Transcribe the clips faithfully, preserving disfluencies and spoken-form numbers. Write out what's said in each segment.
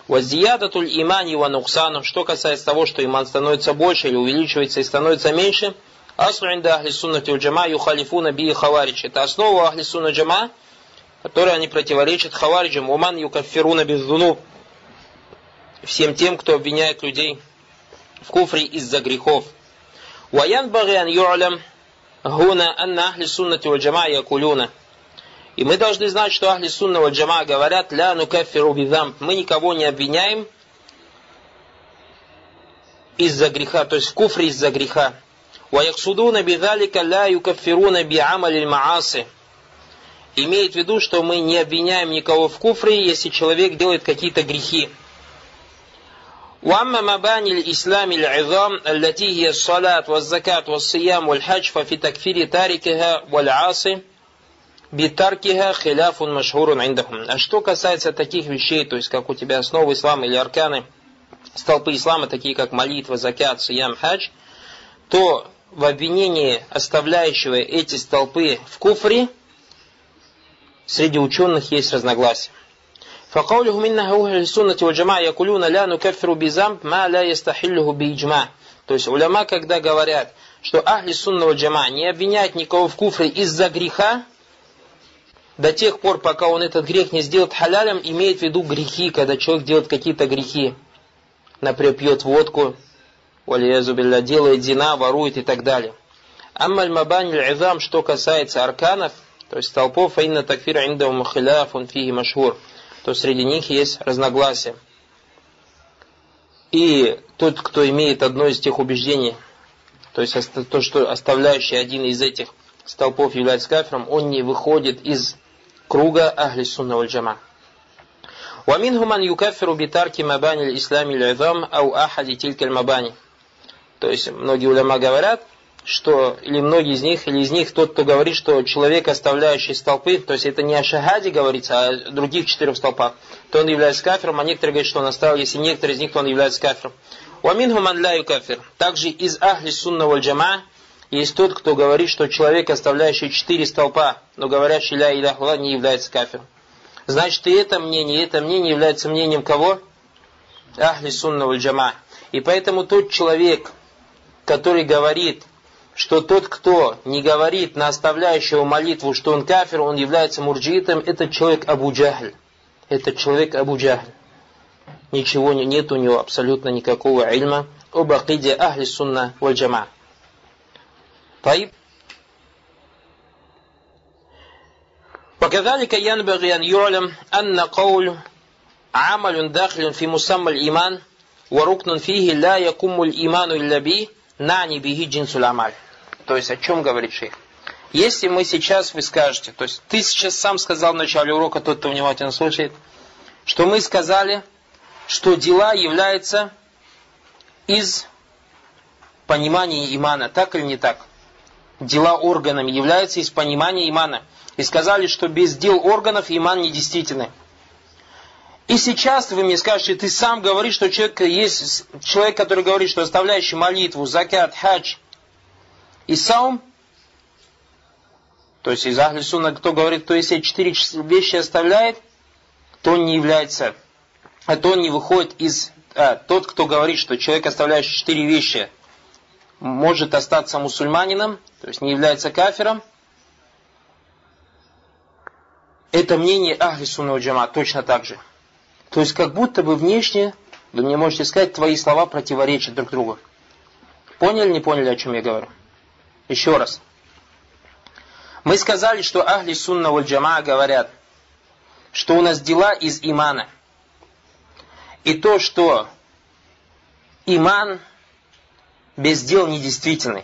Вазиядатуль имани ва нуксаном, что касается того, что иман становится больше или увеличивается и становится меньше, аслу инда ахли суннати валь джама юхалифуна би хаваридж. Это основа ахли сунна джама, которой они противоречат хавариджам. Уман юкаффируна бездунуб. Всем тем, кто обвиняет людей в куфре из-за грехов. Ваян багиан ю'лям гуна анна ахли суннати валь джама якулюна. И мы должны знать, что ахли сунна валь джама говорят ля нукаффиру бидамб. Мы никого не обвиняем из-за греха, то есть в куфре из-за греха. Ва яксудуна бидалика ля юкаффируна би'амалиль мааси. Имеет в виду, что мы не обвиняем никого в куфре, если человек делает какие-то грехи. وأما مباني الإسلام العظام التي هي الصلاة والزكاة والصيام والحج ففي تكفير تاركها والعاصي بتركها خلاف مشهور عندهم. А что касается таких вещей, то есть как у тебя основы ислама или арканы, столпы ислама, такие как молитва, закят, сиям, хадж, то в обвинении оставляющего эти столпы в куфре среди ученых есть разногласия. فقوله منها أهل السنة والجماعة يقولون لا نكفر بذنب ما لا يستحله بإجماع. То есть уляма, когда говорят, что ахли сунна валь джама не обвиняют никого в куфре из-за греха, до тех пор, пока он этот грех не сделает халялем, имеет в виду грехи, когда человек делает какие-то грехи. Например, пьет водку, делает зина, ворует и так далее. Аммаль мабани аль-изам, что касается арканов, то есть столпов, фаинна такфир индахум хиляфун фиги машхур, то среди них есть разногласия. И тот, кто имеет одно из тех убеждений, то есть то, что оставляющий один из этих столпов является кафиром, он не выходит из круга ахли сунна валь джама. وَمِنْهُ مَنْ يُكَفِّرُ بِتَرْكِ مَبَانِ الْإِسْلَامِ الْعِظَامِ أَوْ أَحَدِ تِلْكَ الْمَبَانِ. То есть многие уляма говорят, что, или многие из них, или из них тот, кто говорит, что человек, оставляющий столпы, то есть это не о шахаде говорится, а о других четырех столпах, то он является кафиром, а некоторые говорят, что он оставил, если некоторые из них, то он является кафиром. وَمِنْهُ مَنْ لَا يُكَفِّرُ. Также из ахли сунна валь джама есть тот, кто говорит, что человек, оставляющий четыре столпа, но говорящий ля иляха илlalлах, не является кафиром. Значит, и это мнение, и это мнение является мнением кого? Ахли сунна валь джама. И поэтому тот человек, который говорит, что тот, кто не говорит на оставляющего молитву, что он кафир, он является мурджиитом, этот человек Абу Джахль. Этот человек Абу Джахль. Ничего не, нет у него абсолютно никакого ильма об акиде ахли сунна валь джама. طيب. وكذلك ينبغي أن يعلم أن قول عمل داخل في مسمى الإيمان وركن فيه لا يقوم الإيمان إلا به نعني به جنس العمل. То есть о чем говорит шейх? Если мы сейчас, вы скажете, то есть ты сейчас сам сказал в начале урока, тот, кто внимательно слушает, что мы сказали, что дела являются из понимания имана, так или не так? Дела органами являются из понимания имана. И сказали, что без дел органов иман недействительный. И сейчас вы мне скажете, ты сам говоришь, что человек есть человек, который говорит, что оставляющий молитву, закят, хадж и саум, то есть из ахли сунна, кто говорит, то если четыре вещи оставляет, то он не является, а то он не выходит из... А, тот, кто говорит, что человек, оставляющий четыре вещи, может остаться мусульманином, то есть не является кафиром, это мнение ахли сунна валь джама точно так же. То есть как будто бы внешне, вы мне можете сказать, твои слова противоречат друг другу. Поняли, не поняли, о чем я говорю? Еще раз. Мы сказали, что ахли сунна валь джама говорят, что у нас дела из имана. И то, что иман без дел недействительный.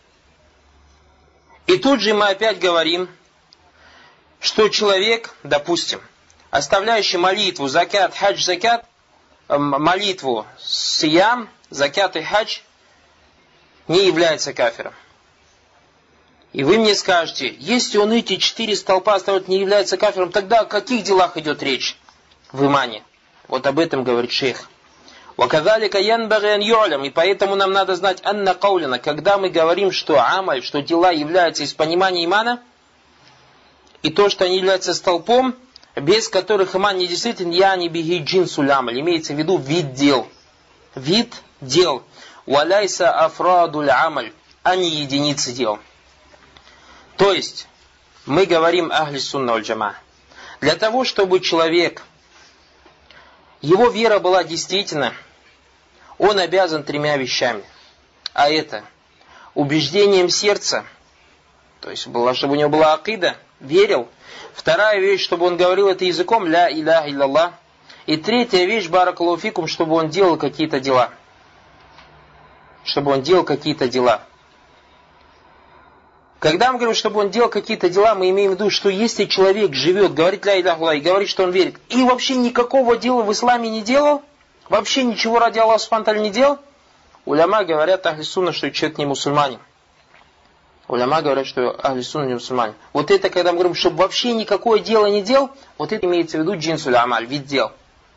И тут же мы опять говорим, что человек, допустим, оставляющий молитву, закят, хадж, закят, молитву, сиям, закят и хадж, не является кафиром. И вы мне скажете, если он эти четыре столпа оставляет, не является кафиром, тогда о каких делах идет речь в имане? Вот об этом говорит шейх. وَكَذَلِكَ يَنْبَغِي أَنْ يُعْلَمْ. И поэтому нам надо знать, анна каулина, когда мы говорим, что амаль, что дела являются из понимания имана, и то, что они являются столпом, без которых иман не действителен, яни бихи джинсуль амаль, имеется в виду вид дел. Вид дел. Валяйса афрадуль амаль, а не единицы дел. То есть, мы говорим ахли сунна валь джама. Для того, чтобы человек, его вера была действительно, он обязан тремя вещами. А это убеждением сердца, то есть, чтобы у него была акида, верил. Вторая вещь, чтобы он говорил это языком, ля иляха илляллах. И третья вещь, баракаллаху фикум, чтобы он делал какие-то дела. Чтобы он делал какие-то дела. Когда мы говорим, чтобы он делал какие-то дела, мы имеем в виду, что если человек живет, говорит ля иляха илляллах и говорит, что он верит, и вообще никакого дела в исламе не делал, вообще ничего ради Аллаха субхану ва тааля не делал, уляма говорят, ахли сунна, что человек не мусульманин. Уляма говорят, что ахли сунна не мусульмане. Вот это, когда мы говорим, чтобы вообще никакое дело не делал, вот это имеется в виду джинсуль амаль, вид дел.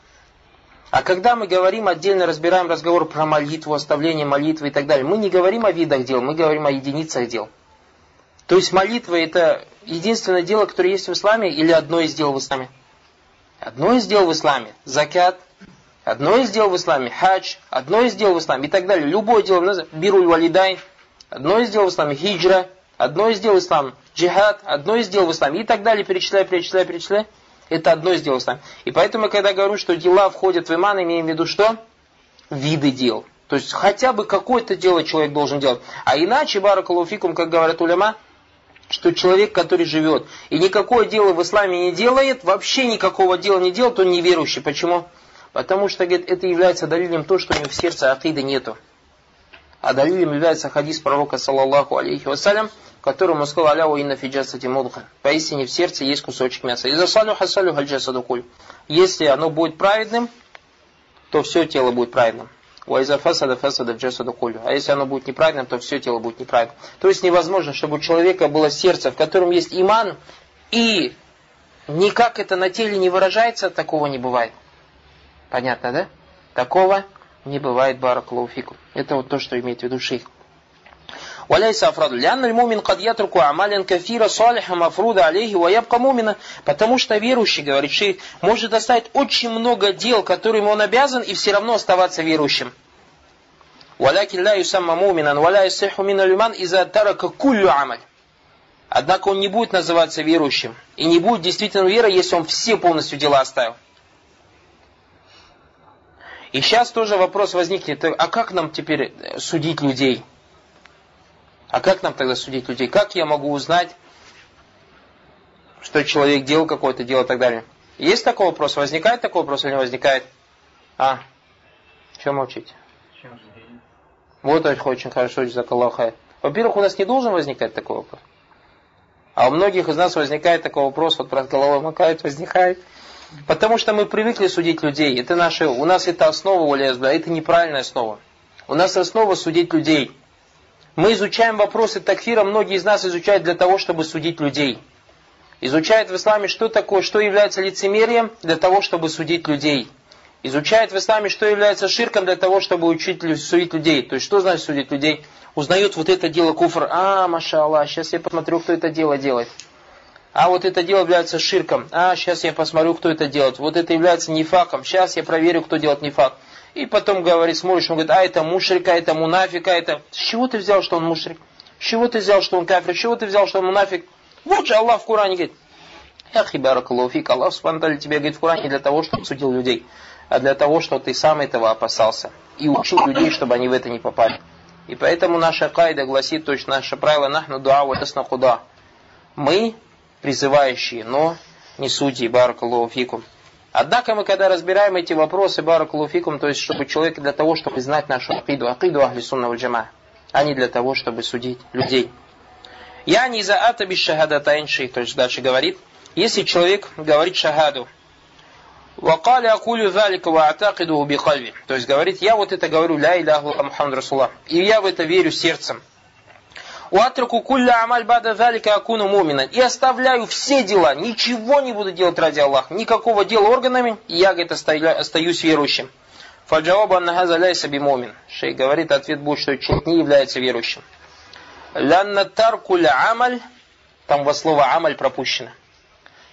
А когда мы говорим, отдельно разбираем разговор про молитву, оставление молитвы и так далее, мы не говорим о видах дел, мы говорим о единицах дел. То есть молитва это единственное дело, которое есть в исламе, или одно из дел в исламе? Одно из дел в исламе. Закят. Одно из дел в исламе. Хадж. Одно из дел в исламе. И так далее. Любое дело. Бируль валидайн. Одно из дел в исламе. Хиджра. Одно из дел в исламе. Джихад. Одно из дел в исламе. И так далее. Перечисляй, перечисляй, перечисляй. Это одно из дел в исламе. И поэтому, когда говорю, что дела входят в иман, имеем в виду что? Виды дел. То есть, хотя бы какое-то дело человек должен делать. А иначе, баракаллаху фикум, как говорят уляма, что человек, который живет, и никакое дело в исламе не делает, вообще никакого дела не делает, он неверующий. Почему? Потому что, говорит, это является далилем то, что у него в сердце акиды нету. А далилем является хадис пророка, саллаллаху алейхи вассалям, которому он сказал, аля ва инна фи джасади мудга. Поистине в сердце есть кусочек мяса. Иза салюха салюха аль-джасаду куль. Если оно будет праведным, то все тело будет праведным. А если оно будет неправильным, то все тело будет неправильным. То есть невозможно, чтобы у человека было сердце, в котором есть иман, и никак это на теле не выражается, такого не бывает. Понятно, да? Такого не бывает, баракаллаху фикум. Это вот то, что имеет в виду шейх. Валяйса афраду. Лянна мумин кад ятруку амалян кафира салиха мафруда алейхи ва ябка мумина. Потому что верующий, говорит шейх, может оставить очень много дел, которым он обязан, и все равно оставаться верующим. Валякин ла юсамма муминан валя юсиху мин алиман иза тарака куллю амаль. Однако он не будет называться верующим. И не будет действительно верой, если он все полностью дела оставил. И сейчас тоже вопрос возникнет, а как нам теперь судить людей? А как нам тогда судить людей? Как я могу узнать, что человек делал какое-то дело и так далее? Есть такой вопрос? Возникает такой вопрос или не возникает? А? Чего молчите? Вот это очень хорошо, джазакаллаху хайр. Во-первых, у нас не должен возникать такой вопрос. А у многих из нас возникает такой вопрос, вот брат головой макает, возникает. Потому что мы привыкли судить людей. Это наши, у нас это основа, это неправильная основа. У нас основа судить людей. Мы изучаем вопросы такфира, многие из нас изучают для того, чтобы судить людей. Изучают в исламе, что такое, что является лицемерием, для того, чтобы судить людей. Изучают в исламе, что является ширком, для того, чтобы учить судить людей. То есть, что значит судить людей? Узнают вот это дело куфр. А, маша Аллах, сейчас я посмотрю, кто это дело делает. А вот это дело является ширком. А, сейчас я посмотрю, кто это делает. Вот это является нифаком. Сейчас я проверю, кто делает нифак. И потом говорит, смотришь, он говорит, а это мушрик, а это мунафик, а это... С чего ты взял, что он мушрик? С чего ты взял, что он кафир? С чего ты взял, что он мунафик? Вот же Аллах в Коране говорит. Ахи баракаллаху фик. Аллах субхану ва тааля тебе говорит в Коране не для того, чтобы судил людей, а для того, чтобы ты сам этого опасался. И учил людей, чтобы они в это не попали. И поэтому наша кайда гласит, точно наше правило, нахну дуа ва тасна худа. Мы призывающие, но не судьи, баракаллаху фикум. Однако мы, когда разбираем эти вопросы, баракаллаху фикум, то есть, чтобы человек для того, чтобы знать нашу акиду, акиду ахли сунна валь джама, а не для того, чтобы судить людей. Я не за ата биш шахадатайн шейх, то есть дальше говорит, если человек говорит шахаду, вакаля акулю залика ва атакидуху би кальби, то есть говорит, я вот это говорю, ля иляху Мухаммад Расулуллах, и я в это верю сердцем. Уатраку кулля амаль бада залика акуну мумина. И оставляю все дела, ничего не буду делать ради Аллаха, никакого дела органами, и я, говорит, остаюсь верующим. Фаджаваба аннахаза ляйса би мумин. Шейх говорит, ответ будет, что человек не является верующим. Лянна таркуля амаль, там во слово амаль пропущено.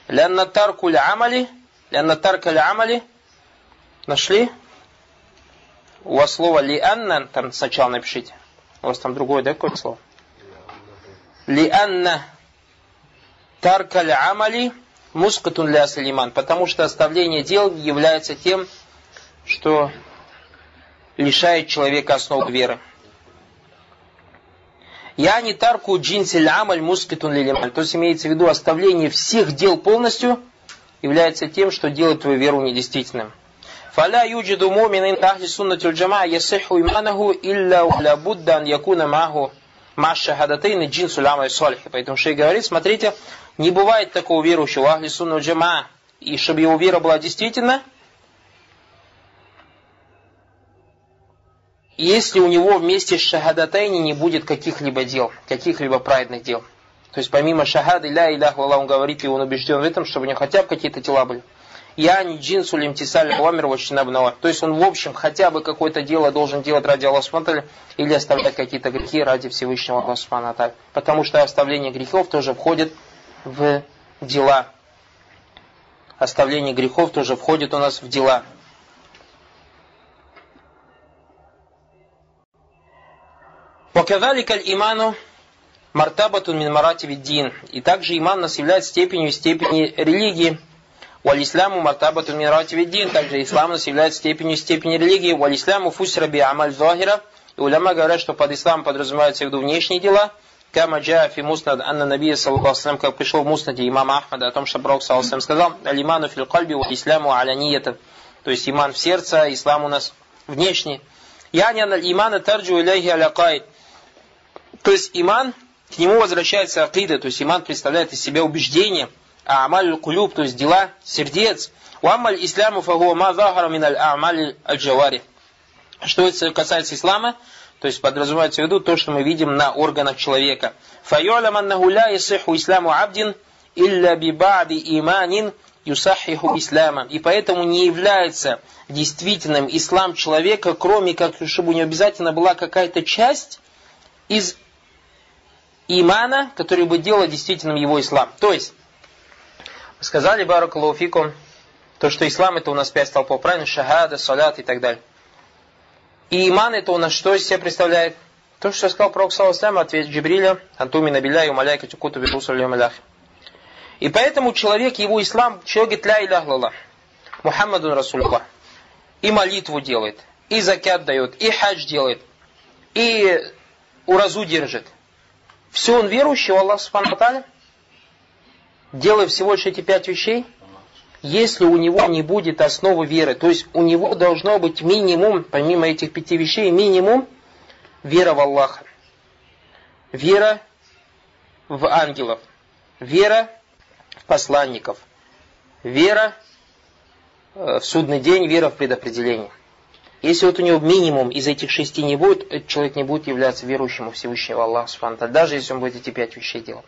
Лянна тарку л'амали, лянна тарка л'амали. Нашли? У вас слово лианна, там сначала напишите. У вас там другое, да, какое слово? Лианна тарка л'амали мускатун ля салиман. Потому что оставление дел является тем, что лишает человека основ веры. Я не тарку джинси л'амаль мускатун лилиман. То есть имеется в виду оставление всех дел полностью является тем, что делает твою веру недействительным. فلا يوجد مؤمن أهل السنة والجماعة يصح إيمانه إلا ولا بد أن يكون معه مع الشهادتين جنس العمل الصالح. Поэтому шейх говорит, смотрите, не бывает такого верующего Ахли Сунна Джамаа, и чтобы его вера была действительна, если у него вместе с шахадатайни не будет каких-либо дел, каких-либо праведных дел. То есть помимо шахады, ля илях валлах, он говорит, и он убежден в этом, чтобы у него хотя бы какие-то дела были. Я не джинсу лимтисаль уамир вачинабнава. То есть он в общем хотя бы какое-то дело должен делать ради Аллаха субхану ва тааля или оставлять какие-то грехи ради Всевышнего Аллаха субхану ва тааля. Потому что оставление грехов тоже входит в дела. Оставление грехов тоже входит у нас в дела. وَكَذَلِكَ الْإِيمَانُ مَرْتَبَةٌ مِنْ مَرَاتِبِ الدِّينِ. И также иман нас является степенью степени религии. Валь-исламу мартабату мин маратиби дин. Также ислам нас является степенью степени религии. Валь-исламу фусра би амаль захира. И уляма говорят, что под ислам подразумеваются в виду внешние дела. Кама джаа фи муснад анна набия саллаллаху алейхи ва саллям, как пришел в муснаде имама Ахмада о том, что пророк саллаллаху алейхи ва саллям сказал: алиману фил кальби ва исламу алянията. То есть иман в сердце, ислам у нас внешний. Яни аналь имана тарджу иляйхи аля каид. То есть иман, к нему возвращается акида, то есть иман представляет из себя убеждение. А амаль кулюб, то есть дела сердец. У амаль исламу фагуа ма захара мин аль амаль аль джавари. Что это касается ислама, то есть подразумевается в виду то, что мы видим на органах человека. Файюлям аннаху ля ясиху исламу абдин илля би ба'ди иманин юсахиху ислама. И поэтому не является действительным ислам человека, кроме как, чтобы у него обязательно была какая-то часть из имана, который бы делал действительным его ислам. То есть сказали, баракаллаху фикум, то, что ислам это у нас пять столпов, правильно? Шахада, салят и так далее. И иман это у нас что из себя представляет? То, что сказал пророк саллаллаху алейхи ва саллям, ответ Джибриля, антумина билляхи ва маляйкати кутуби русули ва маляхи. И поэтому человек, его ислам, человек говорит, ля илях лаллах, Мухаммадун Расулуллах, и молитву делает, и закят дает, и хадж делает, и уразу держит. Все он верующий в Аллаха субхану ва тааля, делая всего лишь эти пять вещей, если у него не будет основы веры, то есть у него должно быть минимум, помимо этих пяти вещей, минимум вера в Аллаха, вера в ангелов, вера в посланников, вера в судный день, вера в предопределение. Если вот у него минимум из этих шести не будет, этот человек не будет являться верующим в Всевышнего Аллаха субхану ва тааля, даже если он будет эти пять вещей делать.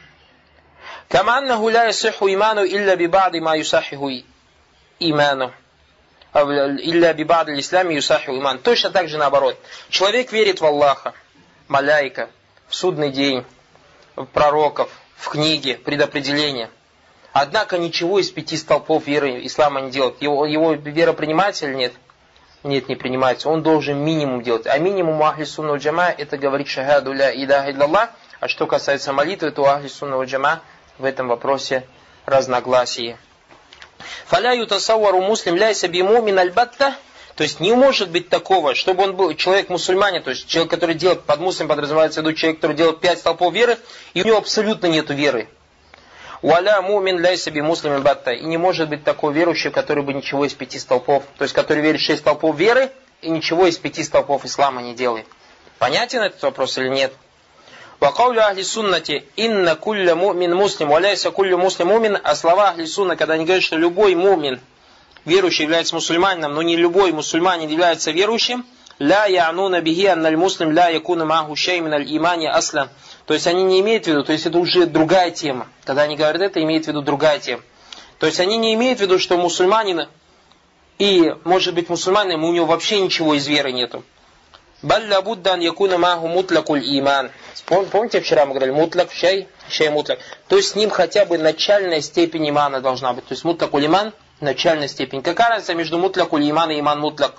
Кама аннаху ля ясиху иману илля би ба'ди ма юсахиху иману. Илля би ба'ди ислами юсахиху иман. Точно так же наоборот. Человек верит в Аллаха, маляйка, в судный день, в пророков, в книги, предопределения. Однако ничего из пяти столпов веры ислама не делает. Его, его вера принимается или нет? Нет, не принимается. Он должен минимум делать. А минимум у Ахли Сунна валь Джамаа это говорит шахаду ля иляха илляллах. А что касается молитвы, то у Ахли Сунна валь Джамаа в этом вопросе разногласие. Фаля ютасаввару муслим ляйса би му'мин аль-батта. То есть не может быть такого, чтобы он был человек мусульманин, то есть человек, который делает, под муслим подразумевается в виду человек, который делает пять столпов веры, и у него абсолютно нету веры. Валя му'мин ляйса би муслим аль-батта. И не может быть такого верующего, который бы ничего из пяти столпов, то есть который верит в шесть столпов веры, и ничего из пяти столпов ислама не делает. Понятен этот вопрос или нет? Вакаулю ахли суннати инна кулля му'мин муслим, валяйса куллю муслим му'мин. А слова ахли сунна, когда они говорят, что любой му'мин, верующий, является мусульманином, но не любой мусульманин является верующим, ля я'нуна бихи анналь муслим ля якуна маху шей миналь имани аслан. То есть они не имеют в виду, то есть это уже другая тема. Когда они говорят это, имеют в виду другая тема. То есть они не имеют в виду, что мусульманин и может быть мусульманином, у него вообще ничего из веры нету. Балля буддан якуна маху мутлакуль иман. Помните, вчера мы говорили, мутлак, шай, шай мутлак. То есть с ним хотя бы начальная степень имана должна быть. То есть мутлакуль иман, начальная степень. Какая разница между мутлакуль иман и иман мутлак?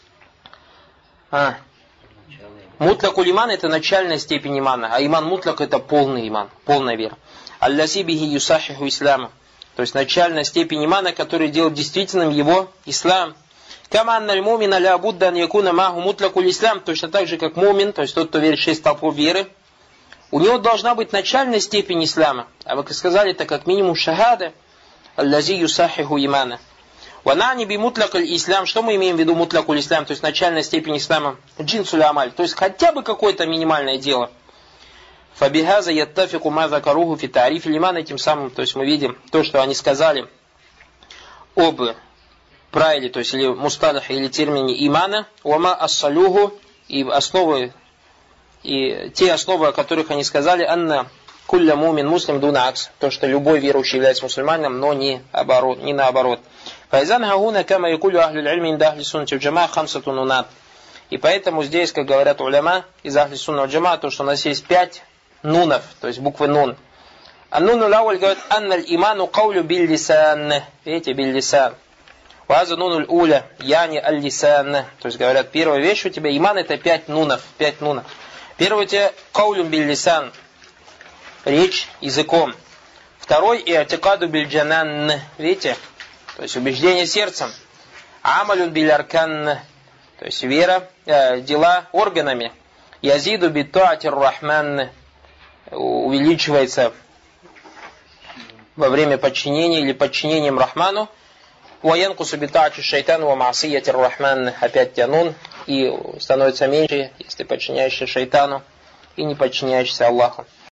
А. Мутлакуль иман это начальная степень имана, а иман мутлак это полный иман, полная вера. Алласи бихи юсахиху ислама. То есть начальная степень имана, который делает действительным его ислам. Кама анналь мумина ля буддан якуна маху мутлакуль ислам. Точно так же, как мумин, то есть тот, кто верит в шесть столпов веры, у него должна быть начальная степень ислама. А вы сказали, это как минимум шахада. Аллази юсахиху имана. Ванани би мутлакуль ислам. Что мы имеем в виду мутлакуль ислам? То есть начальная степень ислама. Джинсуль амаль. То есть хотя бы какое-то минимальное дело. Фабихаза яттафику ма закаруху фи тариф лиман. Этим самым, то есть мы видим то, что они сказали об правиле, то есть или мусталах, или термине имана, уама ассалюху, и основы, и те основы, о которых они сказали, анна кулля мумин муслим дуна акс, то, что любой верующий является мусульманином, но не, оборот, не наоборот. Файзан хагуна кама якулю ахлюль ильми инда ахли суннати джама хамсату нунат. И поэтому здесь, как говорят уляма из ахли сунна джама, то, что у нас есть пять нунов, то есть буквы нун. А нуну лауль говорит, анналь иману каулю бил лисан. Видите, бил лисан. Ваза нунуль уля, яни аль-лисан. То есть говорят, первая вещь у тебя, иман это пять нунов, пять нунов. Первый у тебя каулюм биль-лисан, речь языком. Второй и'тикаду биль-джанан, видите, то есть убеждение сердцем. Амалюн биль-аркан, то есть вера, э, дела органами. Язиду бит-туатир рахман, увеличивается во время подчинения или подчинением Рахману. Уаянкусу битачи шайтану ва маасиятир рахман, опять тянун, и становится меньше, если подчиняешься шайтану и не подчиняешься Аллаху.